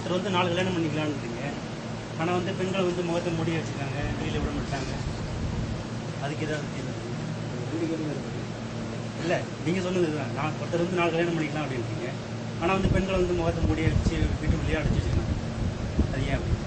ஒருத்தர் வந்து 4 கல்யாணம் பண்ணிக்கலான்றீங்க, ஆனா வந்து பெண்கள் வந்து முகத்தை மூடி வச்சிருக்காங்க, வெளியில விட மாட்டாங்க. அதுக்கு ஏதாவது இல்ல நீங்க சொன்னது இதுதான். நான் ஒருத்தர் வந்து 4 கல்யாணம் பண்ணிக்கலாம் அப்படின்றீங்க, ஆனா வந்து பெண்கள் வந்து முகத்தை மூடி வச்சு வீட்டுக்குள்ளேயே அடைச்சு வச்சுருக்காங்க. அது ஏன் அப்படி?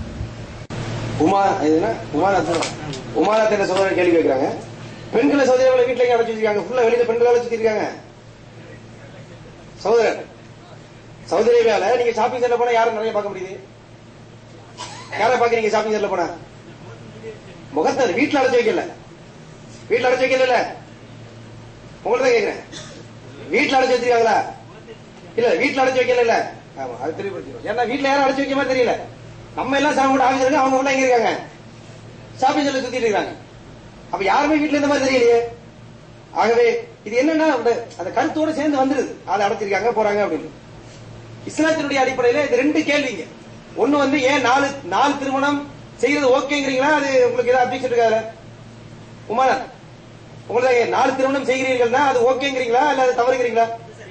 உமாநாத் சகோதரர் கேள்வி கேட்கிறாங்க. பெண்களை சகோதரர்களை வீட்டுல அடைச்சு வச்சிருக்காங்க, ஃபுல்லா வெளியில பெண்களை அடைச்சு வச்சிருக்காங்க. சகோதரர் சவுதி அரேபியால நீங்க ஷாப்பிங் சென்டர் போனா யாரும் நிறைய பார்க்க முடியுது? யாரை பாக்குறீங்க ஷாப்பிங் சென்டர் போனா? முகத்தை வீட்டுல அடைச்சு வைக்கல, வீட்டுல அடைச்சு வைக்கல. உங்கள்ட்ட கேக்குறேன், வீட்டுல அடைச்சு வச்சிருக்காங்களா? இல்ல வீட்டுல அடைச்சு வைக்கல. ஆமா, அது தெரியப்படுத்திடும். ஏன்னா வீட்டுல யாரும் அடைச்சு வைக்க மாதிரி தெரியல. நம்ம எல்லாம் சாமி ஆபீஸ் இருக்கு, அவங்க எல்லாம் எங்க இருக்காங்க? ஷாப்பிங் சென்டர் சுத்திட்டு இருக்காங்க. அப்ப யாருமே வீட்டுல இந்த மாதிரி தெரியலையே. ஆகவே இது என்னன்னா அந்த கருத்தோட சேர்ந்து வந்துருது, அதை அடைச்சிருக்காங்க போறாங்க அப்படின்னு. இஸ்லாத்தினுடைய அடிப்படையில இது 2 கேள்விங்க. ஒண்ணு வந்து ஏன் 4 திருமணம் செய்யறது ஓகேங்கிறீங்களா? அது உங்களுக்கு ஏதாவது அப்ஜெக்ஷன் இருக்காது? உமானா உங்களுக்கு 4 திருமணம் செய்கிறீர்கள்னா அது ஓகேங்கிறீங்களா இல்ல அது தவறுங்கிறீங்களா?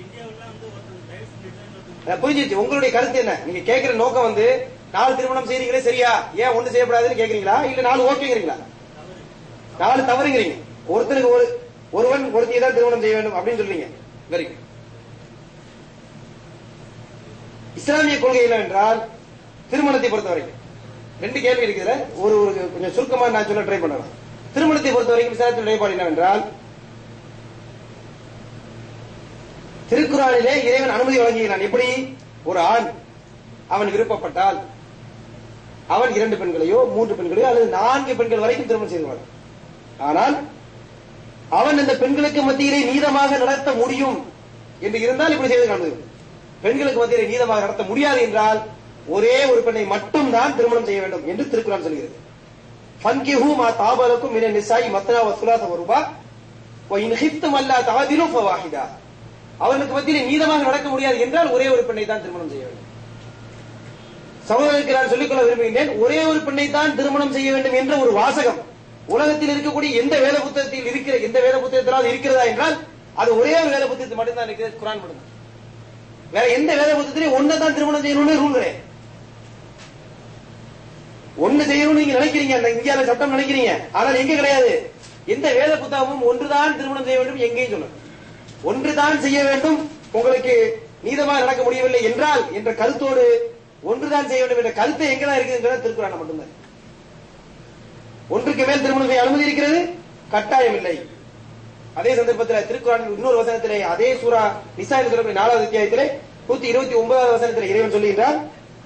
புரிஞ்சிச்சு. உங்களுடைய கருத்து என்ன? நீங்க கேட்கிற நோக்கம் வந்து 4 திருமணம் செய்றீங்களே சரியா, ஏன் ஒண்ணு செய்யப்படாதுன்னு கேக்குறீங்களா, இல்ல 4 ஓகேங்கிறீங்களா? 4 தவறுங்கிறீங்க. ஒருத்தருக்கு ஒருவன் ஒருத்தியை தான் திருமணம் செய்ய வேண்டும் அப்படின்னு சொல்றீங்க. Very good. இஸ்லாமிய கொள்கை என்னவென்றால் திருமணத்தை பொறுத்த வரைக்கும் 2 கேள்வி இருக்குது. ஒரு கொஞ்சம் சுருக்கமா நான் சொல்ல ட்ரை பண்ணலாம். திருமணத்தை பொறுத்த வரைக்கும் இஸ்லாத்தின் நிலைப்பாடு என்னவென்றால், திருக்குறானிலே இறைவன் அனுமதி வழங்குகிறான். எப்படி? ஒரு ஆண் அவன் விருப்பப்பட்டால் அவன் 2 பெண்களையோ 3 பெண்களையோ அல்லது 4 பெண்கள் வரைக்கும் திருமணம் செய்து கொள்ளலாம். ஆனால் அவன் இந்த பெண்களுக்கு மத்தியிலே நீதமாக நடத்த முடியும் என்று இருந்தால் இப்படி செய்து காண்பது. பெண்களுக்கு மத்தியிலே நீதமாக நடத்த முடியாது என்றால் ஒரே ஒரு பெண்ணை மட்டும் தான் திருமணம் செய்ய வேண்டும் என்று திருக்குறான் சொல்கிறது. ஃபன்கிஹு மா தாபலக்கும் மினன் நிசாஇ மத்னா வ சுலாஸ வ ருபா வ இன் ஹிஃப்தும் அல்லா தஅதிலு ஃபவாஹிதா. அவர்களுக்கு மத்தியிலே நீதமாக நடக்க முடியாது என்றால் ஒரே ஒரு பெண்ணை தான் திருமணம் செய்ய வேண்டும். சகோதரருக்கு நான் சொல்லிக்கொள்ள விரும்புகிறேன், ஒரே ஒரு பெண்ணை தான் திருமணம் செய்ய வேண்டும் என்ற ஒரு வாசகம் உலகத்தில் இருக்கக்கூடிய எந்த வேத புத்தகத்தில் எந்த வேத புத்தகத்திலாவது இருக்கிறதா என்றால் அது ஒரே ஒரு வேத புத்தகத்தில் மட்டும்தான் இருக்கிறது, குர்ஆன் மட்டும்தான். வேற எந்த வேத புத்தகத்திலையும் ஒன்னை தான் திருமணம் செய்யணும்னு ரூல் கிடையாது. ஒண்ணு செய்யணும்னு நீங்க நினைக்கிறீங்க, இந்தியாவில சட்டம் நினைக்கிறீங்க, ஆனால் எங்க கிடையாது. எந்த வேத புத்தகமும் ஒன்றுதான் திருமணம் செய்ய வேண்டும் எங்கேயும் சொல்லுங்க. ஒன்றுதான் செய்ய வேண்டும், உங்களுக்கு நீதமாக நடக்க முடியவில்லை என்றால் என்ற கருத்தோடு ஒன்றுதான் செய்ய வேண்டும் என்ற கருத்தை எங்கதான் இருக்குதுங்கிறத திருக்குறான் மட்டும்தான். ஒன்றுக்கு மேல் திருமணம் செய்ய அனுமதி இருக்கிறது, கட்டாயம் இல்லை. அதே சந்தர்ப்பத்தில் திருக்குறான் இன்னொரு வசனத்திலே அதே சூரா நிசாயில் சொல்லக்கூடிய 4வது அத்தியாயத்திலே 129வது வசனத்திலே இறைவன் சொல்லுகிறார்,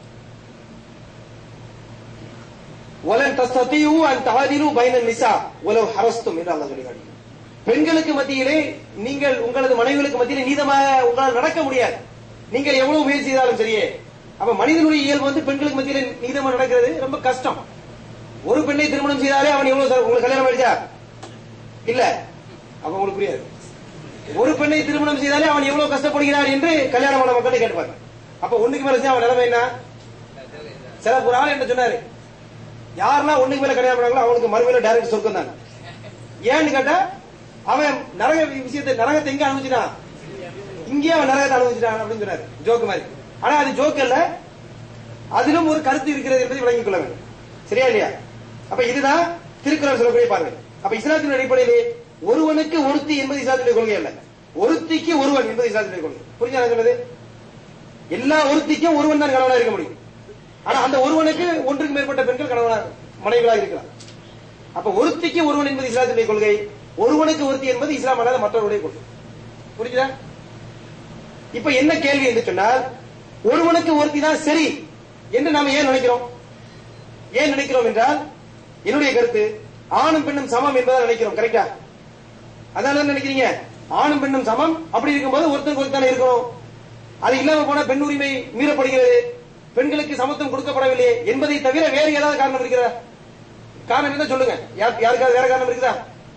வலன் தஸ்ததியூ அன் தஅதிலு பைனன் நிசா வலவ் ஹரஸ்தும் என்று அல்லாஹ் சொல்கிறார். பெண்களுக்கு மத்தியிலே நீங்கள் உங்களது மனைவிகளுக்கு மத்தியிலே நீதமாக உங்களால் நடக்க முடியாது, நீங்கள் எவ்வளவு முயற்சி செய்தாலும் சரியே. அப்ப மனிதனுடைய இயல்பு வந்து பெண்களுக்கு மத்தியிலே நீதமாக நடக்கிறது ரொம்ப கஷ்டம். ஒரு பெண்ணை திருமணம் செய்தாலே அவன் எவ்வளவு, உங்களுக்கு கல்யாணம் ஆயிடுச்சா? இல்ல, அப்ப உங்களுக்கு புரியாது. ஒரு பெண்ணை திருமணம் செய்தாலே அவன் எவ்வளவு கஷ்டப்படுகிறான் என்று கல்யாணமான மக்களை கேட்பாங்க. அப்ப ஒண்ணுக்கு மேல அவன் நிலைமை என்ன? சில ஒரு ஆள் என்ன சொன்னாரு, யாரெல்லாம் ஒண்ணுக்கு மேல கல்யாணம் பண்ணாங்களோ அவனுக்கு மறுமையில டைரக்ட் சொர்க்கம் தான். ஏன்னு கேட்டா அவன் நரக விஷயத்தை, நரகத்தை எங்க அனுபவிச்சிட்டான், இங்கே அவன் நரகத்தை அனுபவிச்சிட்டான் அப்படின்னு சொன்னாரு, ஜோக்கு மாதிரி. ஆனா அது ஜோக்கு அல்ல, அதிலும் ஒரு கருத்து இருக்கிறது என்பதை விளங்கிக் கொள்ள வேண்டும். சரியா இல்லையா? அப்ப இதுதான் திருக்குறள் சொல்லக்கூடிய பார்வை. அப்ப இஸ்லாத்தின் அடிப்படையிலே ஒருவனுக்கு ஒருத்தி என்பது இஸ்லாத்தினுடைய கொள்கை அல்ல, ஒருத்திக்கு ஒருவன் என்பது இஸ்லாத்தினுடைய கொள்கை. புரிஞ்சா சொன்னது? எல்லா ஒருத்திக்கும் ஒருவன் தான் கணவனாக இருக்க முடியும். ஆனா அந்த ஒருவனுக்கு ஒன்றுக்கு மேற்பட்ட பெண்கள் கணவனாக மனைவிகளாக இருக்கலாம். அப்ப ஒருத்திக்கு ஒருவன் என்பது இஸ்லாத்தினுடைய கொள்கை, ஒருவனுக்கு ஒருத்தி என்பது இஸ்லாம் அல்லாத மற்றவருடைய கொள்கை. புரிஞ்சுதா? இப்ப என்ன கேள்வி என்று சொன்னால், ஒருவனுக்கு ஒருத்தி தான் சரி என்று நாம ஏன் நினைக்கிறோம்? ஏன் நினைக்கிறோம் என்றால், என்னுடைய கருத்து ஆணும் பெண்ணும் சமம் என்பதை நினைக்கிறோம். கரெக்டா? அதான் நினைக்கிறீங்க, ஆணும் பெண்ணும் சமம். அப்படி இருக்கும்போது ஒருத்தருக்கு ஒருத்தானே இருக்கணும். அது இல்லாம போனா பெண் உரிமை மீறப்படுகிறது, பெண்களுக்கு சமத்துவம் கொடுக்கப்படவில்லை என்பதை தவிர வேறு ஏதாவது காரணம் இருக்கிறதா? காரணம் என்ன சொல்லுங்க. யாருக்காவது வேற காரணம் இருக்குதா?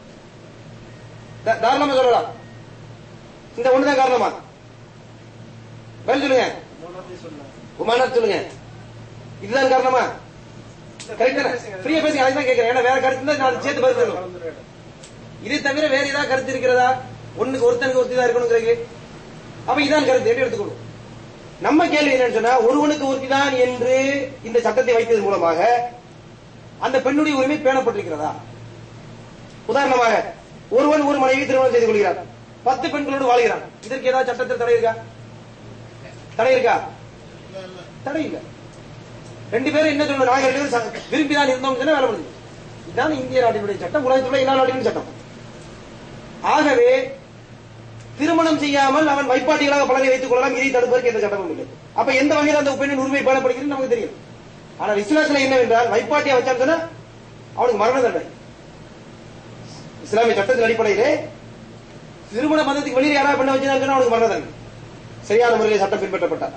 தாராளமா சொல்லலாம். இந்த ஒண்ணுதான் காரணமா? பதில் சொல்லுங்க. உமானாத் சொல்லுங்க. இதுதான் காரணமா? கரெக்டா? ஃப்ரீயா பேசுங்க. அதுதான் கேட்கிறேன். ஏன்னா வேற கருத்து தான் நான் சேர்த்து பதில் சொல்லணும். இது தவிர வேற ஏதாவது கருத்து இருக்கிறதா? ஒண்ணுக்கு ஒருத்தனுக்கு ஒருத்தி தான் இருக்கணும். அப்ப இதான் கருத்து. எப்படி எடுத்துக்கணும்? நம்ம கேள்வி என்னன்னு சொன்னா, ஒருவனுக்கு ஒருத்திதான் என்று இந்த சட்டத்தை வைத்ததன் மூலமாக அந்த பெண்ணுடைய உரிமை பேணப்பட்டிருக்கிறதா? உதாரணமாக ஒருவன் ஒரு மனைவி திருமணம் செய்து கொள்கிறார், 10 பெண்களோடு வாழ்கிறான். இதற்கு ஏதாவது சட்டத்தில் தடை இருக்கா? தடை இருக்கா? தடை இல்ல. 2 பேரும் என்ன சொல்லணும், நாங்கள் 2 பேரும் விரும்பிதான் இருந்தோம் வேலை பண்ணுது. இதுதான் இந்திய நாட்டினுடைய சட்டம், உலகத்தில் எல்லா நாட்டிலும் சட்டம். ஆகவே திருமணம் செய்யாமல் அவன் வைப்பாட்டிகளாக பலரை வைத்துக் கொள்ளலாம், இதை தடுப்பதற்கு எந்த சட்டமும் இல்லை. அப்ப எந்த வகையில் அந்த பெண்ணின் உரிமை பேணப்படுகிறது நமக்கு தெரியும். ஆனால் இஸ்லாமில் என்னவென்றால், வைப்பாட்டியை வச்சான்னு சொன்னா அவனுக்கு மரண தண்டனை. இஸ்லாமிய சட்டத்தின் அடிப்படையிலே திருமண பந்தத்துக்கு வெளியே யாராவது பெண்ணை வச்சிருந்தா அவனுக்கு மரண தண்டனை, சரியான முறையில் சட்டம் பின்பற்றப்பட்டார்.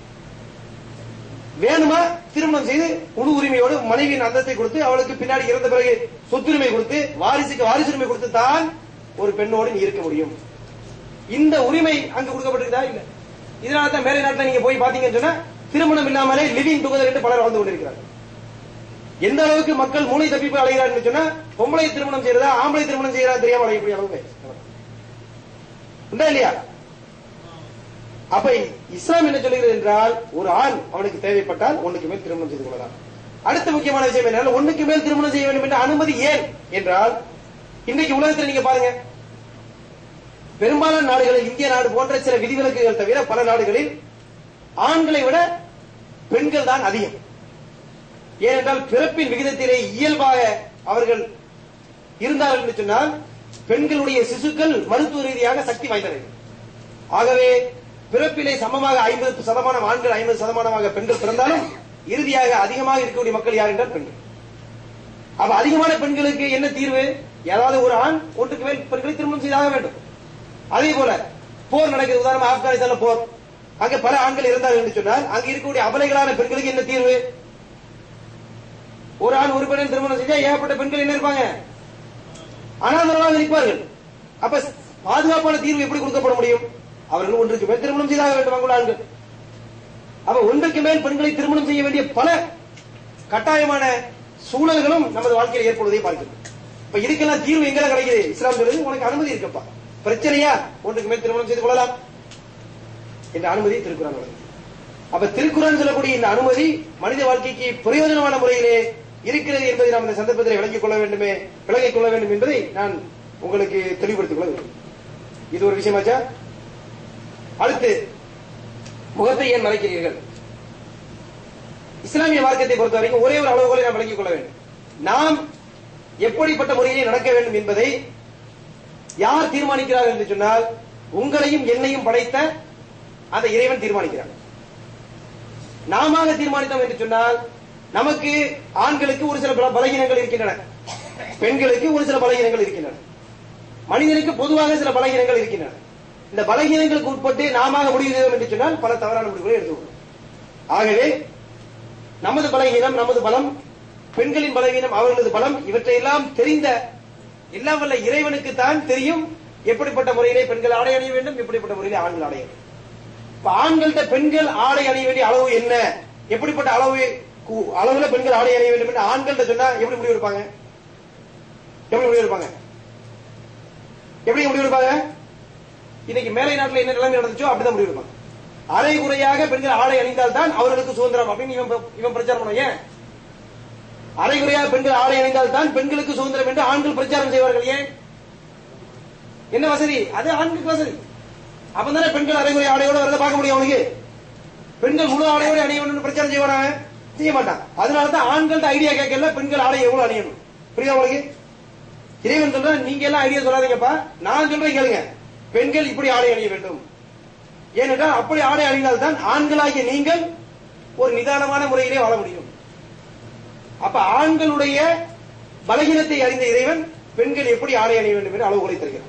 வேணுமா திருமணம் செய்து முழு உரிமையோடு மனைவியின் அந்தத்தை கொடுத்து, அவளுக்கு பின்னாடி இறந்த பிறகு சொத்துரிமை கொடுத்து, வாரிசுக்கு வாரிசுரிமை கொடுத்து தான் ஒரு பெண்ணோடு நீ இருக்க முடியும். இந்த உரிமை அங்கு கொடுக்கப்பட்டிருக்கா? இல்ல. இதனால தான் மேலை நாட்டில் நீங்க போய் பாத்தீங்கன்னு சொன்னா, திருமணம் இல்லாமலே லிவிங் டுகெதர் என்று பலர் வாழ்ந்து கொண்டிருக்கிறார்கள். எந்த அளவுக்கு மக்கள் மூளை தப்பி போய் அலைகிறார்கள் சொன்னா, பொம்பளை திருமணம் செய்யறதா ஆம்பளை திருமணம் செய்யறதா தெரியாம அலையக்கூடிய அளவுக்கு உண்டா இல்லையா? அப்ப இஸ்லாம் என்ன சொல்லுகிறது என்றால், ஒரு ஆண் அவனுக்கு தேவைப்பட்டால் 1க்கு மேல் திருமணம் செய்து கொள்ளலாம். அடுத்த முக்கியமான விஷயம் என்ன, 1க்கு மேல் திருமணம் செய்ய வேண்டும் என்ற அனுமதி ஏன் என்றால், இன்றைக்கு உலகத்தில் நீங்க பாருங்க, பெரும்பாலான நாடுகளில், இந்திய நாடு போன்ற சில விதிவிலக்குகள் தவிர பல நாடுகளில் ஆண்களை விட பெண்கள் தான் அதிகம். ஏனென்றால் பிறப்பின் விகிதத்திலே இயல்பாக அவர்கள் இருந்தார்கள் என்று சொன்னால், பெண்களுடைய சிசுக்கள் மருத்துவ ரீதியாக சக்தி வாய்ந்தவை. ஆகவே பிறப்பிலே சமமாக 50% ஆண்கள், 50% பெண்கள் பிறந்தாலும் இறுதியாக அதிகமாக இருக்கக்கூடிய மக்கள் யார் என்றால் பெண்கள். அப்ப அதிகமான பெண்களுக்கு என்ன தீர்வு? ஏதாவது ஒரு ஆண் 1க்கு மேல் பெண்களை திருமணம் செய்தாக வேண்டும். அதே போல போர் நடக்கிறது, உதாரணமா ஆப்கானிஸ்தான்ல போர், அங்க பல ஆண்கள் இருந்தார்கள் என்று சொன்னால், அங்க இருக்கக்கூடிய அபலைகளான பெண்களுக்கு என்ன தீர்வு? ஒரு ஆண் ஒரு பெண்ணை திருமணம் செஞ்சா ஏகப்பட்ட பெண்கள் என்ன இருப்பாங்க? அனாதரவாக இருப்பார்கள். அப்ப பாதுகாப்பான தீர்வு எப்படி கொடுக்கப்பட முடியும்? அவர்கள் 1க்கு மேல் திருமணம் செய்தாக வேண்டும் அங்குள்ள ஆண்கள். அப்ப 1க்கு மேல் பெண்களை திருமணம் செய்ய வேண்டிய பல கட்டாயமான சூழல்களும் நமது வாழ்க்கையில் ஏற்படுவதை பார்க்கிறோம். இப்ப இதுக்கெல்லாம் தீர்வு எங்க கிடைக்குது? இஸ்லாம் சொல்றது, உனக்கு அனுமதி இருக்கப்பா, பிரச்சனையா 1க்கு மேல் திருமணம் செய்து கொள்ளலாம் என்ற அனுமதி திருக்குறான் வருது. அப்ப திருக்குறான் சொல்லக்கூடிய இந்த அனுமதி மனித வாழ்க்கைக்கு பிரயோஜனமான முறையிலே இருக்கிறது என்பதை நாம் இந்த சந்தர்ப்பத்தில் விளங்கிக் கொள்ள வேண்டும் என்பதை நான் உங்களுக்கு தெளிவுபடுத்திக் கொள்ள வேண்டும். இது ஒரு விஷயமாச்சா? அடுத்து, முகத்தை ஏன் மறைக்கிறீர்கள்? இஸ்லாமிய மார்க்கத்தை பொறுத்த வரைக்கும் ஒரே ஒரு அளவுகோலை நாம் விளங்கிக் கொள்ள வேண்டும். நாம் எப்படிப்பட்ட முறையிலே நடக்க வேண்டும் என்பதை யார் தீர்மானிக்கிறார் என்று சொன்னால், உங்களையும் என்னையும் படைத்த அந்த இறைவன் தீர்மானிக்கிறார். நாம தீர்மானித்தோம் என்று சொன்னால், நமக்கு ஆண்களுக்கு ஒரு சில பலகீனங்கள் இருக்கின்றன, பெண்களுக்கு ஒரு சில பலகீனங்கள் இருக்கின்றன, மனிதனுக்கு பொதுவாக சில பலகீனங்கள் இருக்கின்றன. இந்த பலகீனங்களுக்கு உட்பட்டு நாம முடிவு செய்தோம் என்று சொன்னால் பல தவறான முடிவுகளை எடுத்துக்கொள்ளும். ஆகவே நமது பலகீனம் நமது பலம், பெண்களின் பலவீனம் அவர்களது பலம், இவற்றையெல்லாம் தெரிந்த எல்லாம் வல்ல இறைவனுக்கு தான் தெரியும் எப்படிப்பட்ட முறையிலே பெண்கள் ஆடை அணிய வேண்டும், எப்படிப்பட்ட முறையிலே ஆண்கள் ஆடை அணிய வேண்டும். இப்ப ஆண்கள்ட்ட பெண்கள் ஆடை அணிய வேண்டிய அளவு என்ன, எப்படிப்பட்ட அளவுல பெண்கள் ஆடை அணிய வேண்டும் என்று ஆண்கள்ட்ட சொன்னா எப்படி முடிவு எடுப்பாங்க? எப்படி முடிவு எடுப்பாங்க? இன்னைக்கு மேலை நாட்டில் என்ன நிலைமை நடந்துச்சோ அப்படிதான் முடிவு எடுப்பாங்க. அரை குறையாக பெண்கள் ஆடை அணிந்தால் தான் அவர்களுக்கு சுதந்திரம் அப்படின்னு இவன் பிரச்சாரம் பண்ண. ஏன் அரை குறையாக பெண்கள் ஆடை அணிந்தால் தான் பெண்களுக்கு சுதந்திரம் என்று ஆண்கள் பிரச்சாரம் செய்வார்கள்? ஏன்? என்ன வசதி? அது ஆண்களுக்கு வசதி. அப்பதானே பெண்கள் அரைகுறை ஆடையோட வரத பார்க்க முடியும். அவனுக்கு பெண்கள் முழு ஆடையோட அணிய வேண்டும் பிரச்சாரம் செய்வானாங்க? செய்ய மாட்டான். அதனாலதான் ஆண்கள்ட்ட ஐடியா கேட்கல, பெண்கள் ஆடை எவ்வளவு அணியணும். புரியுதா உங்களுக்கு? இறைவன் சொல்ற, நீங்க எல்லாம் ஐடியா சொல்லாதீங்கப்பா, நான் சொல்றேன் கேளுங்க. பெண்கள் இப்படி ஆடை அணிய வேண்டும். ஏனென்றால் அப்படி ஆடை அணிந்தால் தான் ஆண்களாகிய நீங்கள் ஒரு நிதானமான முறையிலே வாழ முடியும். அப்ப ஆண்களுடைய பலகீனத்தை அறிந்த இறைவன் பெண்கள் எப்படி ஆடை அணிய வேண்டும் என்று அளவுகோலை தருகிறார்.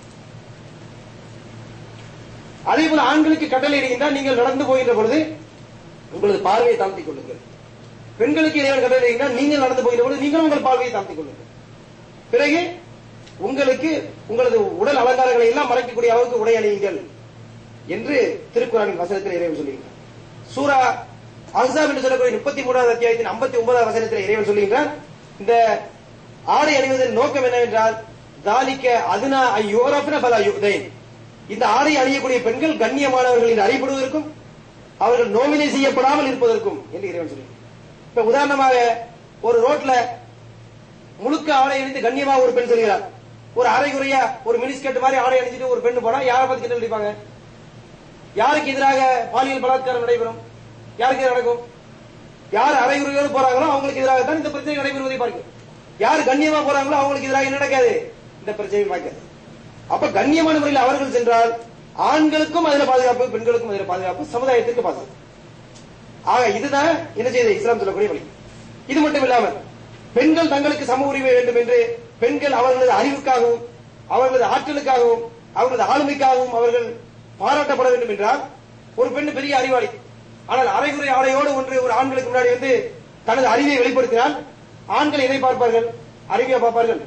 அதே போல ஆண்களுக்கு கட்டளை இடுகின்றால், நீங்கள் நடந்து போகின்ற பொழுது உங்களது பார்வையை தாழ்த்திக் கொள்ளுங்கள். பெண்களுக்கு இறைவன் கட்டளை இடுகின்றால், நீங்கள் நடந்து போகின்ற பொழுது நீங்கள் உங்கள் பார்வையை தாழ்த்திக் கொள்ளுங்கள். பிறகு உங்களுக்கு உங்களது உடல் அலங்காரங்களை எல்லாம் மறைக்கக்கூடிய அளவுக்கு உடை அணியுங்கள் என்று திருக்குறானின் வசனத்தில் இறைவன் சொல்லுகிறார். சூரா அஹ்ஸாப் என்று சொல்லக்கூடிய 33வது அத்தியாயத்தின் 59வது வசனத்தில் இறைவன் சொல்லுகிறார், இந்த ஆடை அணிவதன் நோக்கம் என்னவென்றால், தாலிக்க அதுனா யுரஃப்ன ஃபலா யுதைன், இந்த ஆடை அணியக்கூடிய பெண்கள் கண்ணியமானவர்கள் என்று அறியப்படுவதற்கும், அவர்கள் நோவினை செய்யப்படாமல் இருப்பதற்கும் என்று இறைவன் சொல்லி. இப்ப உதாரணமாக ஒரு ரோட்ல முழுக்க ஆடை அணிந்து கண்ணியமாக ஒரு பெண் செல்கிறார். ஒரு அரைகுறையா ஒரு மினிஸ்கர்ட் மாதிரி ஆடை அணிஞ்சிட்டு ஒரு பெண் போனா யாரை பார்த்து கிண்டல் அடிப்பாங்க? யாருக்கு எதிராக பாலியல் பலாத்காரம் நடைபெறும்? யாருக்கு எதிராக நடக்கும்? யார் அரைகுறையோடு போறாங்களோ அவங்களுக்கு எதிராக தான் இந்த பிரச்சனை நடைபெறுவதை பார்க்கும். யார் கண்ணியமா போறாங்களோ அவங்களுக்கு எதிராக என்ன நடக்காது? இந்த பிரச்சனை பார்க்காது. அப்ப கண்ணியமான முறையில் அவர்கள் சென்றால் ஆண்களுக்கும் அதில் பாதுகாப்பு, பெண்களுக்கும் அதில் பாதுகாப்பு, சமுதாயத்திற்கு பாதுகாப்பு. ஆக இதுதான் என்ன செய்த இஸ்லாம் சொல்லக்கூடிய வழி. இது மட்டும் இல்லாமல் பெண்கள் தங்களுக்கு சம உரிமை வேண்டும் என்று பெண்கள் அவர்களது அறிவுக்காகவும் அவர்களது ஆற்றலுக்காகவும் அவர்களது ஆளுமைக்காகவும் அவர்கள் பாராட்டப்பட வேண்டும் என்றால், ஒரு பெண் பெரிய அறிவாளி, ஆனால் அரைகுறை ஆடையோடு ஒன்று ஒரு ஆண்களுக்கு முன்னாடி வந்து தனது அறிவை வெளிப்படுத்தினால் ஆண்கள் எதை பார்ப்பார்கள்? அறிவியா பார்ப்பார்கள்?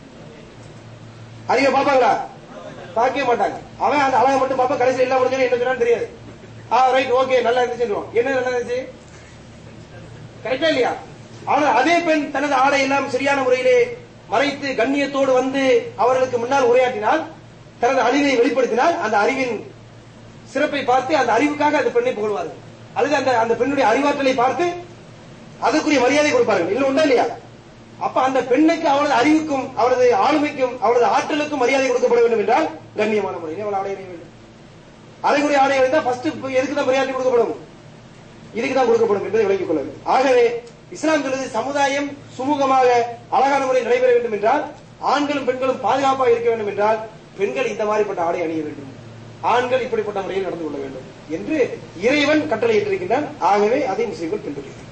அறிவை பார்ப்பாங்களா? பார்க்கவே மாட்டாங்க. அவன் அந்த அழகை மட்டும் பார்ப்பா, கடைசியில் எல்லாம் முடிஞ்சு என்ன சொன்னாலும் தெரியாது. ரைட், ஓகே, நல்லா இருந்துச்சு. என்ன நல்லா இருந்துச்சு? கரெக்டா இல்லையா? ஆனால் அதே பெண் தனது ஆடை எல்லாம் சரியான முறையிலே மறைத்து கண்ணியத்தோடு வந்து அவர்களுக்கு முன்னால் உரையாற்றினால், தனது அறிவை வெளிப்படுத்தினால், அந்த அறிவின் சிறப்பை பார்த்து அந்த அறிவுக்காக அந்த பெண்ணை புகழ்வார்கள், அல்லது அந்த பெண்ணுடைய அறிவாற்றலை பார்த்து அதற்குரிய மரியாதை கொடுப்பார்கள். இல்லை உண்டா இல்லையா? அப்ப அந்த பெண்ணுக்கு அவளது அறிவுக்கும் அவளது ஆளுமைக்கும் அவளது ஆற்றலுக்கும் மரியாதை கொடுக்கப்பட வேண்டும் என்றால் கண்ணியமான முறையில் அவள் ஆடை அணிய வேண்டும். அரைகுறை ஆடை அணிந்தா ஃபர்ஸ்ட் எதுக்கு தான் மரியாதை கொடுக்கப்படும்? இதுக்கு தான் கொடுக்கப்படும் என்பதை விளங்கிக் கொள்ள வேண்டும். ஆகவே இஸ்லாம் சொல்வது சமுதாயம் சுமூகமாக அழகான முறையில் நடைபெற வேண்டும் என்றால், ஆண்களும் பெண்களும் பாதுகாப்பாக இருக்க வேண்டும் என்றால் பெண்கள் இந்த மாதிரிப்பட்ட ஆடை அணிய வேண்டும், ஆண்கள் இப்படிப்பட்ட முறையில் நடந்து கொள்ள வேண்டும் என்று இறைவன் கட்டளையிட்டிருக்கின்றான். ஆகவே அதை முஸ்லிம்கள் பின்பற்றுகிறார்.